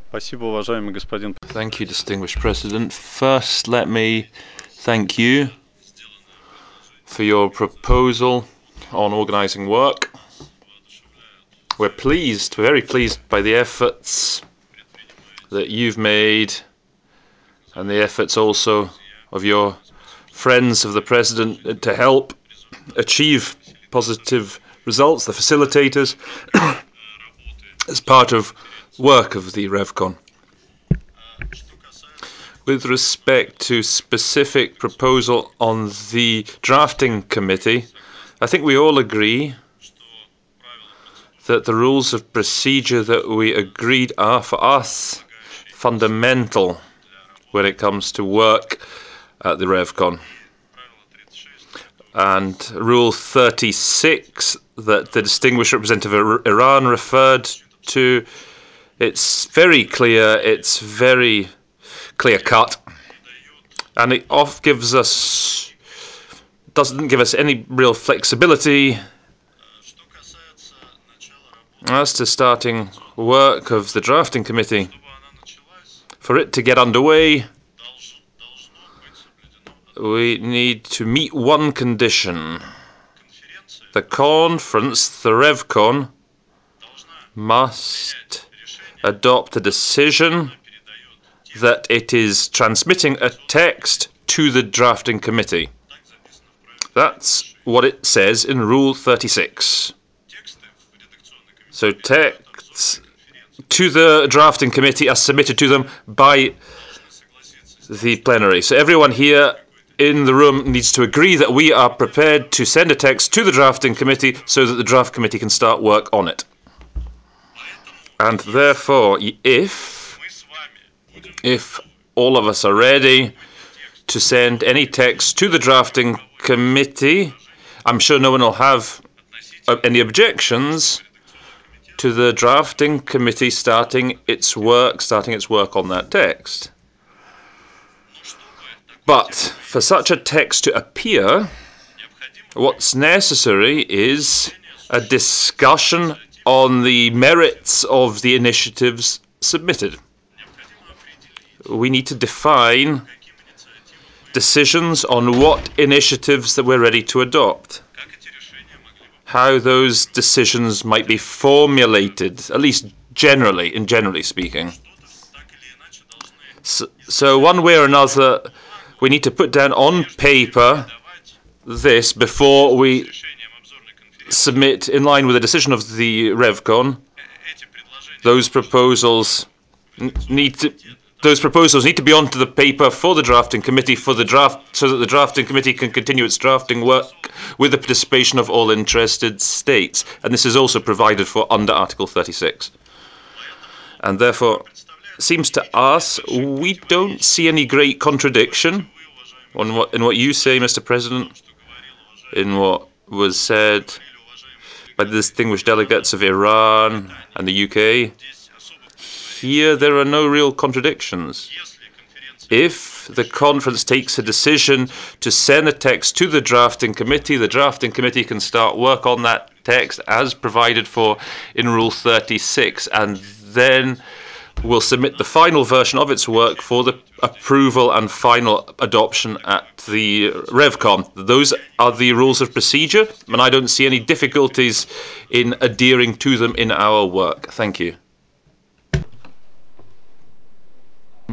Thank you, distinguished President. First, let me thank you for your proposal on organising work. We're very pleased by the efforts that you've made and the efforts also of your friends of the President to help achieve positive results, the facilitators, as part of work of the RevCon. With respect to specific proposal on the drafting committee, I think we all agree that the rules of procedure that we agreed are, for us, fundamental when it comes to work at the RevCon. And Rule 36 that the distinguished representative of Iran referred to, it's very clear, it's very clear-cut, and it doesn't give us any real flexibility. As to starting work of the drafting committee, for it to get underway, we need to meet one condition. The conference, the RevCon, must adopt a decision that it is transmitting a text to the drafting committee. That's what it says in Rule 36. So texts to the drafting committee are submitted to them by the plenary. So everyone here in the room needs to agree that we are prepared to send a text to the drafting committee so that the draft committee can start work on it. And therefore, if all of us are ready to send any text to the drafting committee, I'm sure no one will have any objections to the drafting committee starting its work on that text. But for such a text to appear, what's necessary is a discussion on the merits of the initiatives submitted. We need to define decisions on what initiatives that we're ready to adopt, how those decisions might be formulated, at least generally speaking. So one way or another, we need to put down on paper this before we submit, in line with the decision of the RevCon. Those proposals need to be onto the paper for the drafting committee so that the drafting committee can continue its drafting work with the participation of all interested states. And this is also provided for under Article 36. And therefore, it seems to us we don't see any great contradiction in what you say, Mr. President, in what was said by the distinguished delegates of Iran and the UK. Here, there are no real contradictions. If the conference takes a decision to send a text to the drafting committee can start work on that text as provided for in Rule 36, and then will submit the final version of its work for the approval and final adoption at the RevCon. Those are the rules of procedure, and I don't see any difficulties in adhering to them in our work. Thank you.